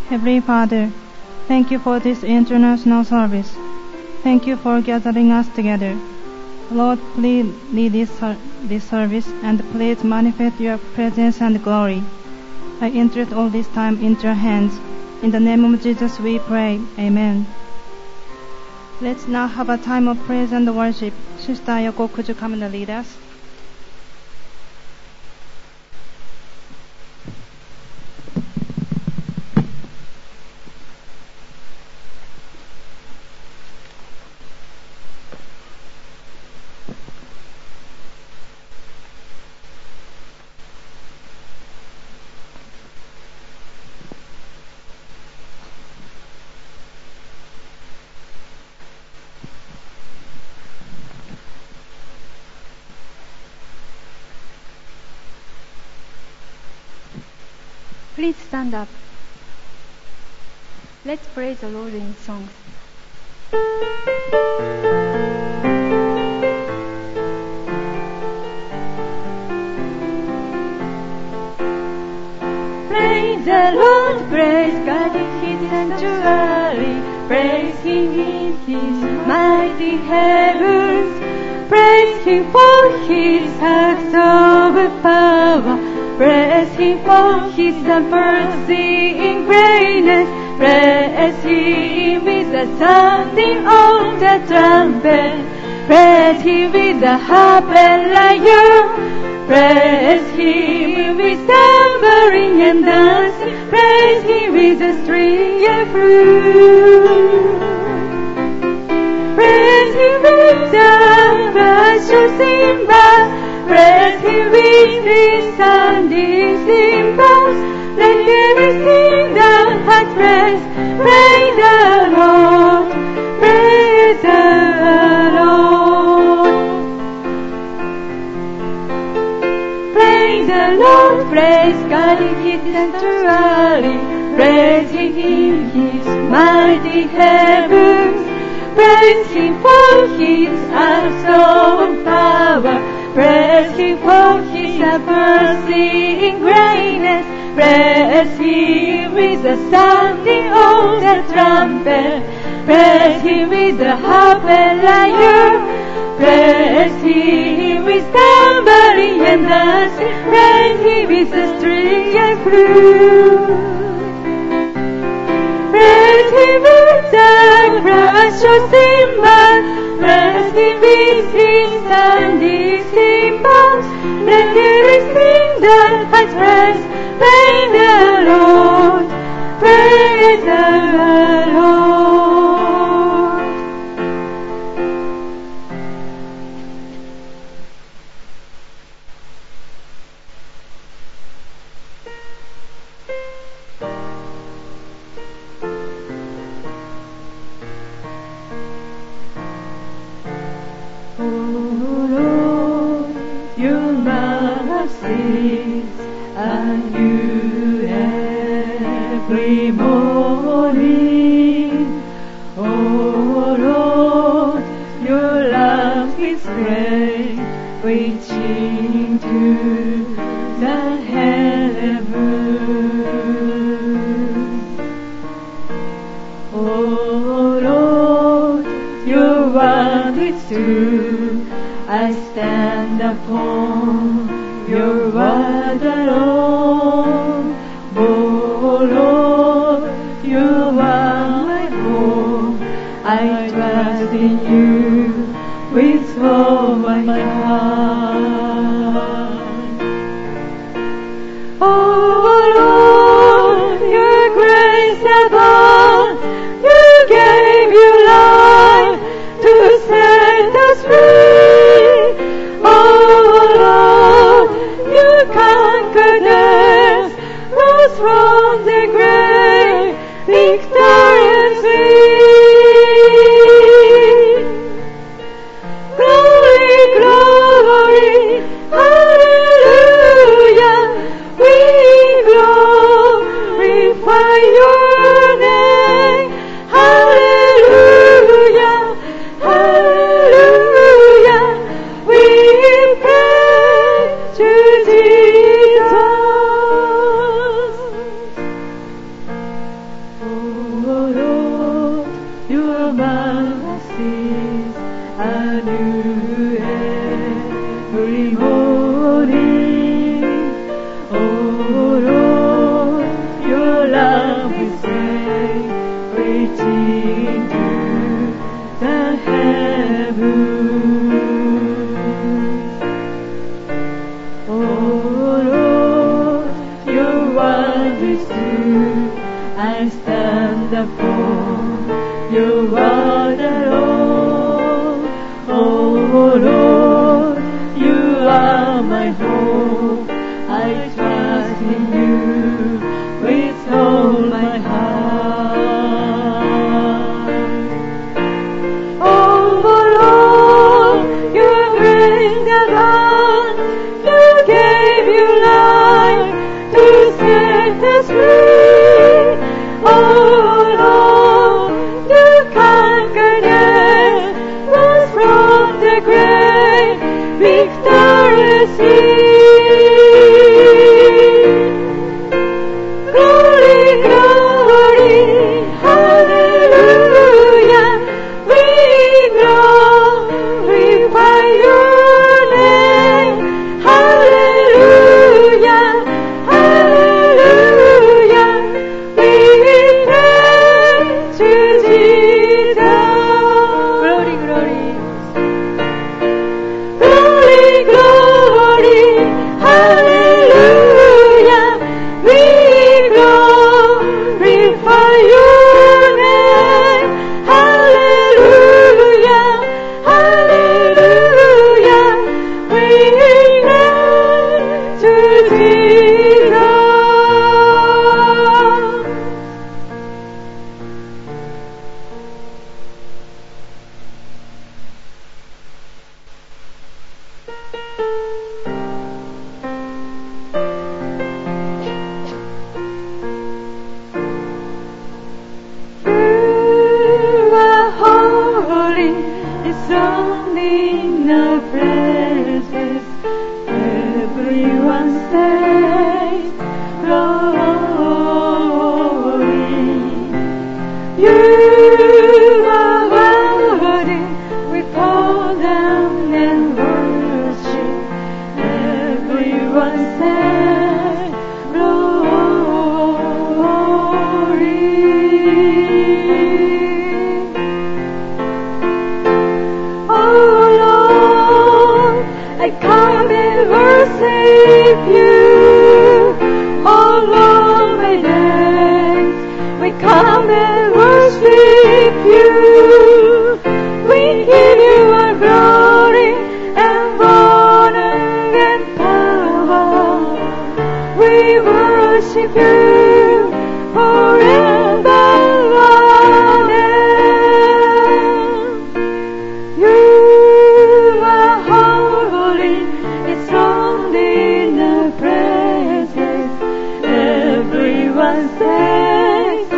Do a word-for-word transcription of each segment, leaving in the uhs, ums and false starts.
Heavenly Father, thank you for this international service. Thank you for gathering us together. Lord, please lead this, this service and please manifest your presence and glory. I entrust all this time into your hands. In the name of Jesus we pray. Amen. Let's now have a time of praise and worship. Sister Ayako, could you come and lead us? Please stand up. Let's praise the Lord in songs. Praise the Lord, praise God in His sanctuary, praise Him in His mighty heavens, praise Him for His acts of power. Praise Him for His unforeseen greatness. Praise Him with the sounding of the trumpet. Praise Him with the harp and lyre. Praise Him with tambourine and dance. Praise Him with the string and flute. Praise Him with the precious cymbal. Praise Him with His sounding cymbals. Let everything that has breath praise the Lord. Praise the Lord. Praise the Lord. Praise God in His sanctuary. Praise Him in His mighty heavens. Praise Him for His acts of power. Praise Him for His unforeseen greatness. Praise Him with the sounding of the trumpet. Praise Him with the harp and lyre. Praise Him with tambourine and dance. Praise Him with the string and flute. Praise Him with the precious cymbal. Praise Him with His sounding cymbals. Let everything that has breath praise the Lord. Praise the Lord. Oh Lord, your mercies are new every morning. Oh Lord, your love is great, reaching to the heavens. Oh Lord, your word is true. I stand upon your word alone. Oh Lord, you are my home. I trust in you with all my heart. Oh Lord, your grace above, you gave your life to set us free. Oh Lord, you conquered death, rose from the grave, victoriously. Glory, glory, hallelujah, we glorify your name. Hallelujah, hallelujah, we pray to Jesus. mercies are new every morning. Oh Lord, your love is great, reaching to the heavens. Oh Lord, your word is true. I stand upon your word alone. Oh Lord, you are my hope. I trust in you with all my heart. Oh Lord, you bring the dawn. You gave your life to set us free. Oh Lord, you conquered death, rose from the grave, victoriously. Glory, glory, hallelujah. We glorify your name. Hallelujah, hallelujah. We praise you, Jesus. Glory, glory. Glory, glory, hallelujah. We glorify your name. Hallelujah, hallelujah. We praise you, Jesus. You are holy, enthroned in our praises. Everyone says glory. You are worthy, we fall down and worship. Everyone says glory. Oh Lord, I come and worship you. All of my days, we come and worship you. We give you our glory and honor and power. We worship you forever. You are holy, enthroned in the praises. Everyone says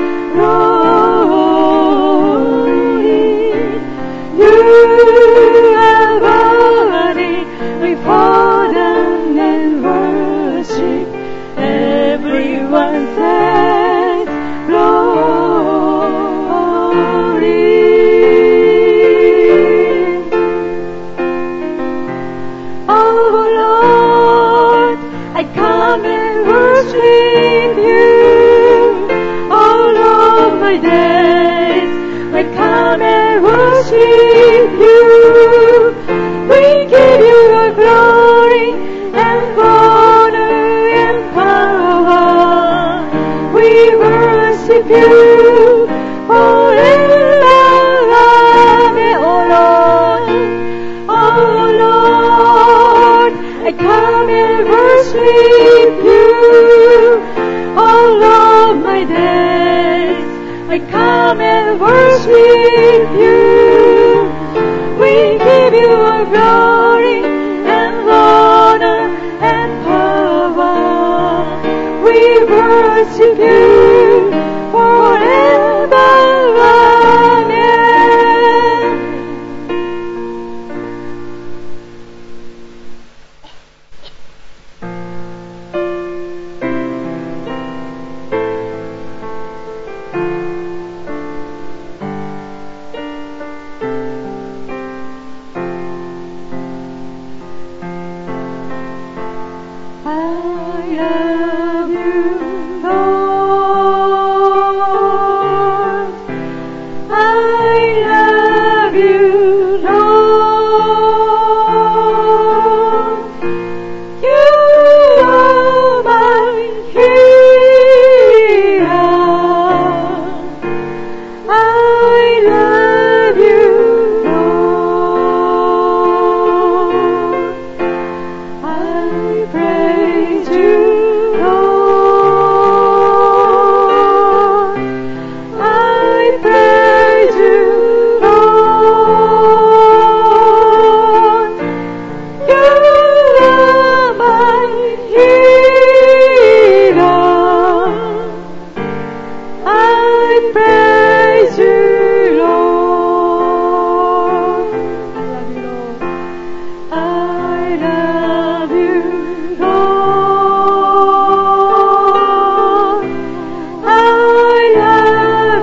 glory. You are worthy, we fall down and worship. Everyone says glory. Oh Lord, I come and worship you. All of my days, I come and worship you. We give you our glory and honor and power. We worship you forever. Oh Lord, oh Lord, I come and worship you. All of my days, I come and worship you. We give you our glory and honor and power. We worship you forever. Amen.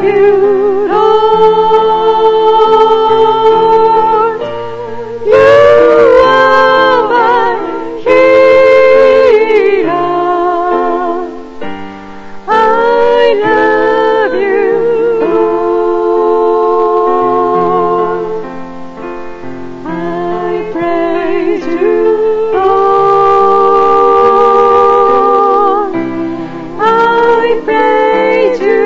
you, Lord. You are my healer. I love you, Lord. I praise you, Lord. I praise you,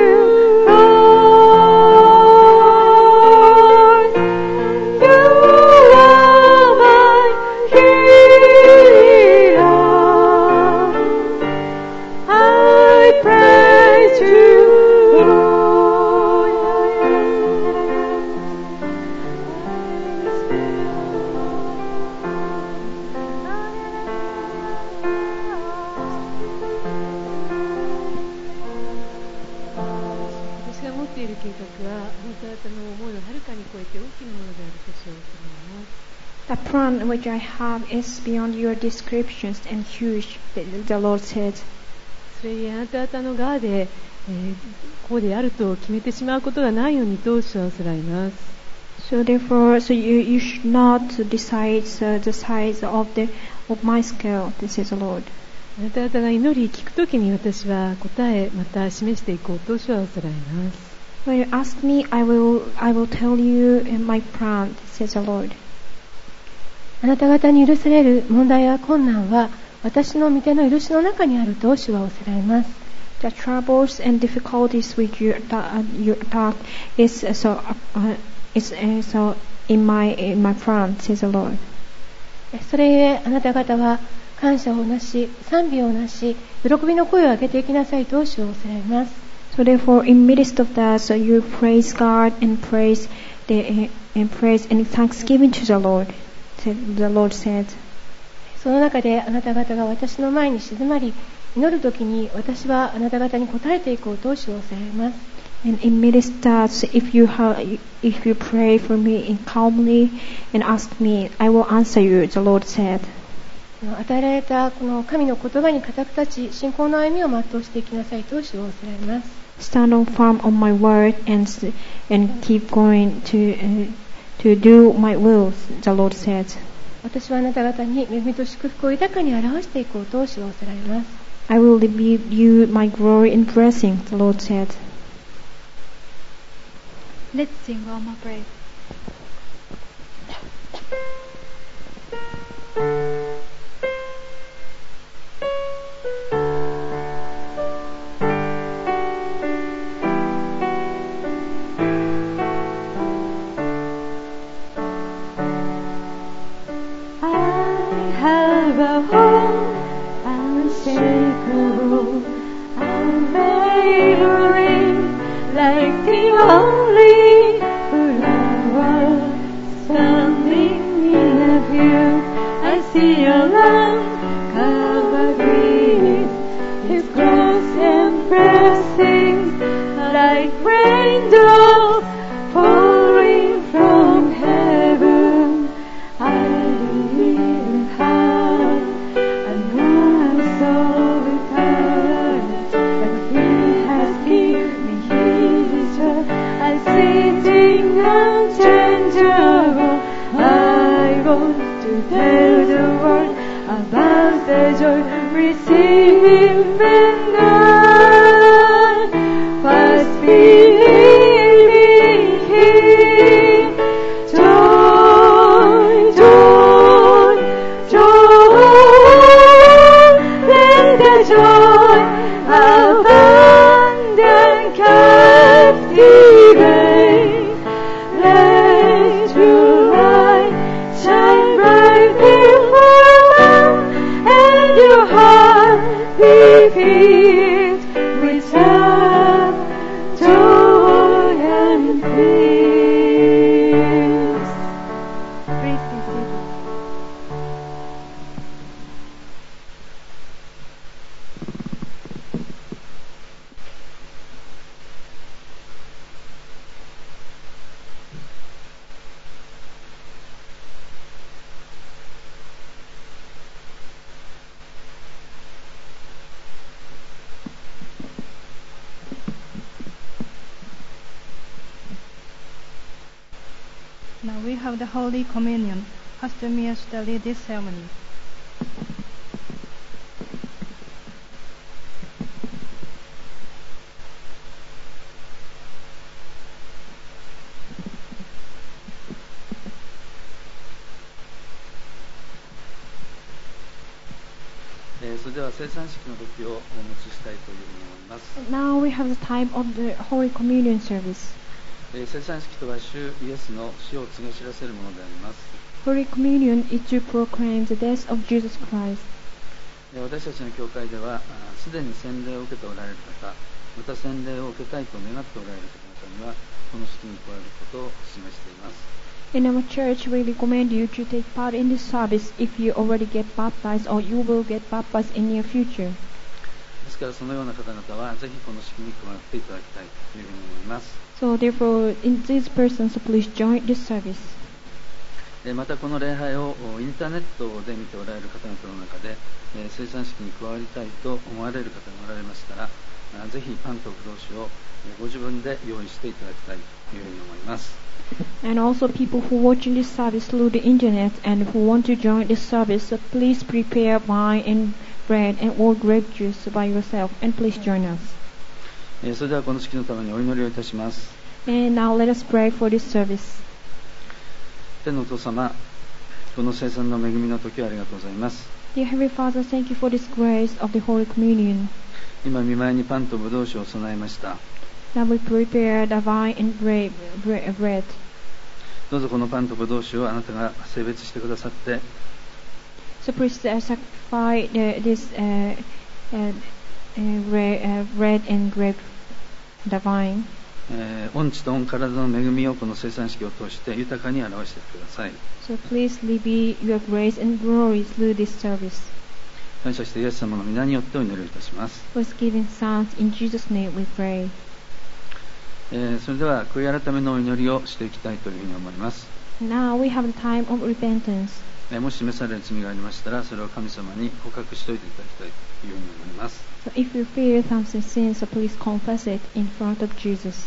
Lord. You are my healer. I praise you, 私が持っている計画はあなた方の思いをはるかに超えて大きなものであることを思います。 The plan which I have is beyond your descriptions and huge, the the Lord said. それにあなた方の側で、えーこうであると決めてしまうことがないようにと主はおせられます。 So therefore, so you, you should not decide uh, the size of the of my scale. This is the Lord. あなた方が祈り聞くときに私は答えまた示していこうと主はおせられます。 When you ask me, I will I will tell you in my plan. This is the Lord. あなた方に許される問題や困難は私の御手の許しの中にあると主はおせられます。 The troubles and difficulties which you attack, you attack is uh, so uh, is uh, so in my in my plan. Says the Lord. それゆえあなた方は感謝をなし、賛美をなし、喜びの声を上げていきなさいと主はおせられます。 So therefore, in midst of that, so you praise God and praise the uh, and praise and thanksgiving to the Lord. The Lord said. その中であなた方が私の前に静まり、祈るときに私はあなた方に答えていこうと主はおせられます。 And in midst that, if you have, if you pray for me in calmly and ask me, I will answer you. The Lord said. 与えられたこの神の言葉に固く立ち、信仰の歩みを全うしていきなさいと主はおせられます。 Stand on firm on my word and and keep going to uh, to do my will. The Lord said. 私はあなた方に恵みと祝福を豊かに表していこうと主はおせられます。 I will reveal you my glory and blessing. The Lord said. Let's sing one more praise. Have a home, unshakable, unwavering, like the only flower standing in a view. I see your land covered with His grace and blessings, like raindrops pouring from heaven. I unchangeable, I want to tell the world about the joy receiving when I first believe in Him. Joy, joy, joy, then the joy abundant captivate. Let your light shine bright before and your heart be filled with love, joy and peace. Please be seated. Now we have the Holy Communion. Pastor Miyashita lead this ceremony. Now we have the time of the Holy Communion service. 聖餐式とは主イエスの死を告げ知らせるものであります。 Holy Communion is to proclaim the death of Jesus Christ. 私たちの教会ではすでに洗礼を受けておられる方、また洗礼を受けたいと願っておられる方々にはこの式に加えることを示しています。 In our church, we recommend you to take part in this service if you already get baptized or you will get baptized in near future. ですからそのような方々はぜひこの式に加わっていただきたいというふうに思います。 So therefore, in these persons, please join this service. またこの礼拝をインターネットで見ておられる方々の中で聖餐式に加わりたいと思われる方がおられましたら、ぜひパンとブドウ酒をご自分で用意していただきたいというふうに思います。 And also people who are watching this service through the internet and who want to join this service, so please prepare wine and bread and all grape juice by yourself and please join us. それではこの式のためにお祈りをいたします。 And now let us pray for this service. 天のお父様、この聖餐の恵みの時をありがとうございます。 Dear Heavenly Father, thank you for this grace of the Holy Communion. 今御前にパンとブドウ酒を備えました。 Now we prepare the wine and grape bread. どうぞこのパンとブドウ酒をあなたが聖別してくださって、 So please uh, sacrifice the, this uh, uh, uh, bread, uh, bread and grape, the wine. えー、御地と御体の恵みをこの聖餐式を通して豊かに表してください。 So please reveal your grace and glory through this service. 感謝してイエス様の皆によってお祈りをいたします。 Was given sons in Jesus' name we pray. えー、それでは悔い改めのお祈りをしていきたいというふうに思います。 Now we have the time of repentance. えー、もし示される罪がありましたらそれを神様に告白しておいていただきたいというふうに思います。 So if you fear some sins, so please confess it in front of Jesus.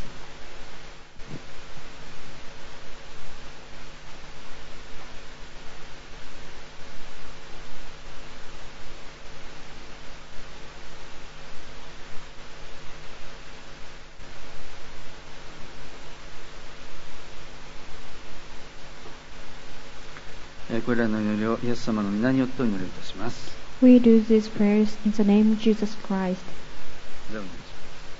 これらの祈りをイエス様の皆によってお祈りいたします。 We do these prayers in the name of Jesus Christ. じゃあお願いします。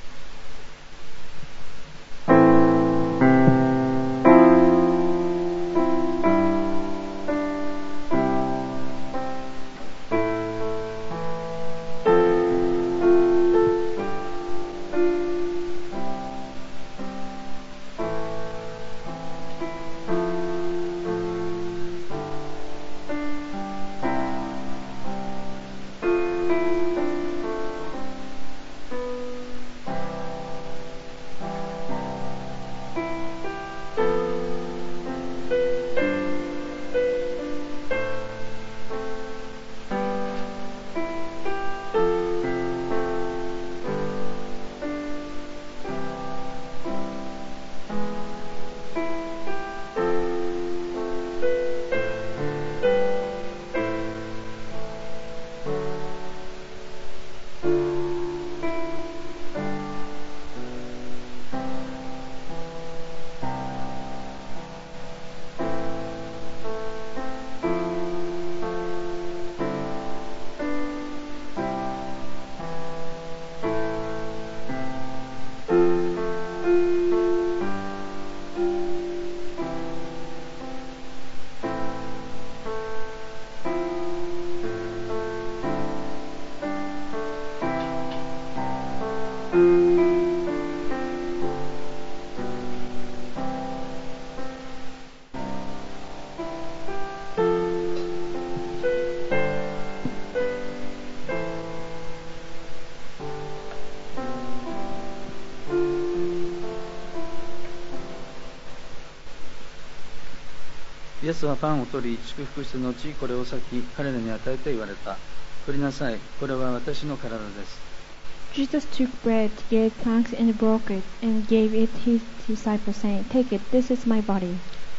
イエスはパンを取り祝福した後これを裂き彼らに与えて言われた。取りなさい、これは私の体です。 Jesus took bread, gave thanks and broke it, and gave it his disciples, saying, Take it, this is my body.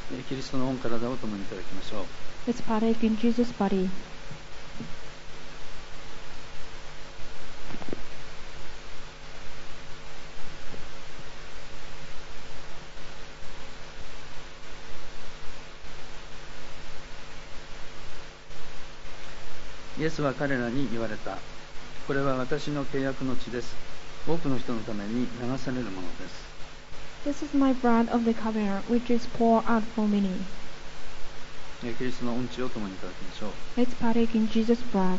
キリストの御体を共にいただきましょう。 Let's partake in Jesus' body. イエスは彼らに言われた。これは私の契約の血です。多くの人のために流されるものです。 This is my blood of the covenant, which is poured out for many. キリストの御血を共にいただきましょう。 Let's partake in Jesus' blood.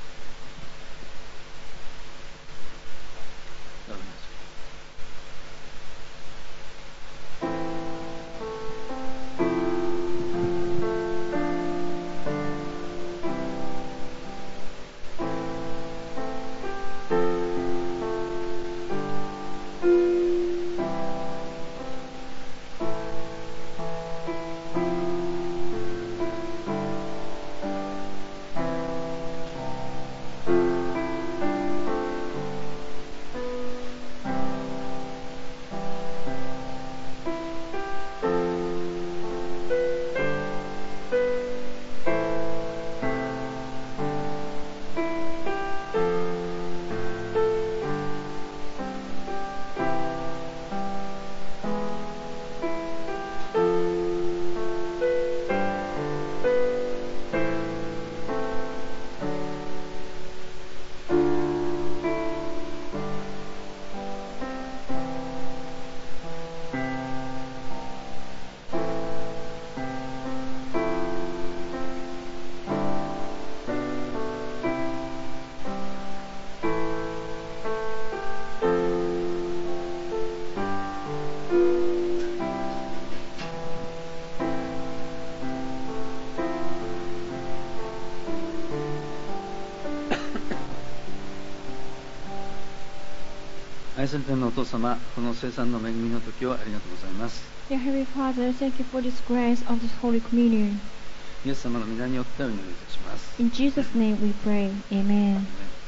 愛する天のお父様、この聖餐の恵みの時をありがとうございます。 Dear Heavenly Father, thank you for this grace of this Holy Communion. イエス様の御名によってお祈りいたします。 In Jesus' name we pray. Amen.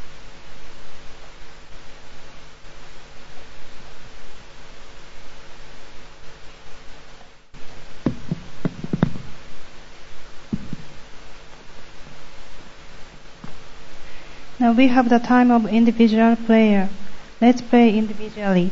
Now we have the time of individual prayer. Let's pray individually.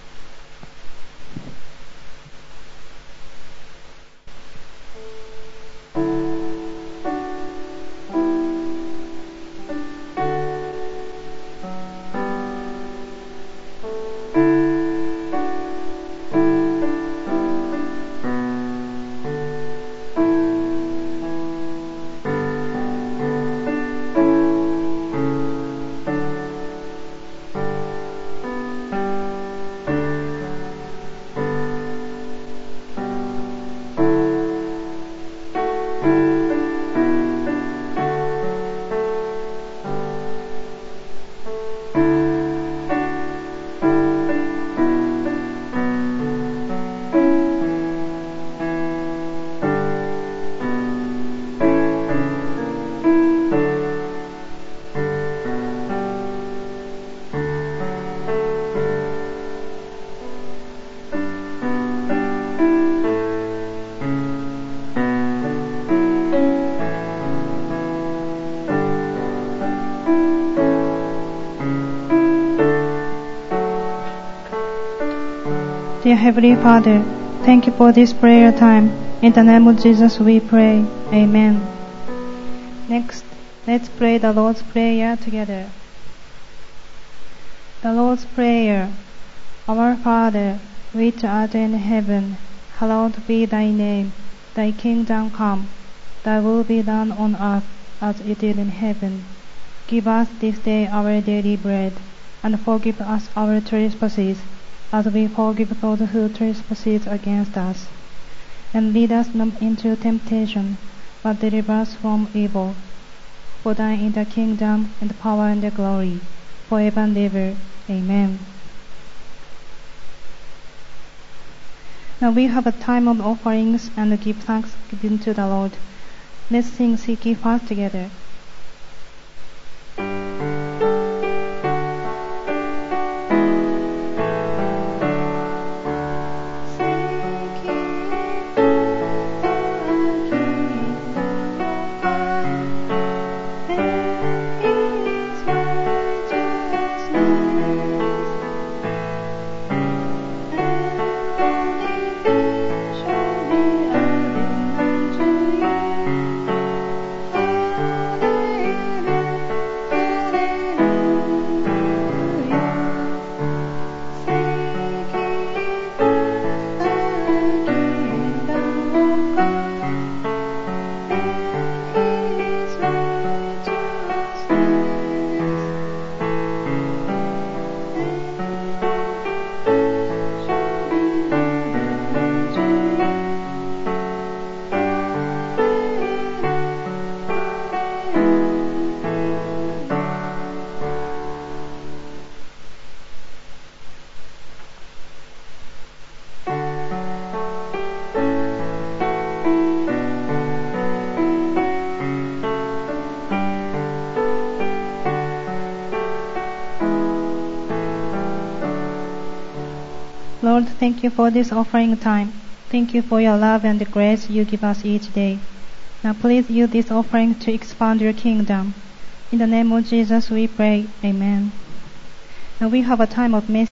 Dear Heavenly Father, thank you for this prayer time. In the name of Jesus we pray. Amen. Next, let's pray the Lord's Prayer together. The Lord's Prayer. Our Father, which art in heaven, hallowed be thy name. Thy kingdom come. Thy will be done on earth as it is in heaven. Give us this day our daily bread, and forgive us our trespasses, as we forgive those who trespass against us. And lead us not into temptation, but deliver us from evil. For thine is the kingdom, and the power, and the glory, forever and ever. Amen. Now we have a time of offerings and give thanks given to the Lord. Let's sing Seek Ye First together. Seek ye Thank you for this offering time. Thank you for your love and the grace you give us each day. Now please use this offering to expand your kingdom. In the name of Jesus we pray. Amen. Now we have a time of message.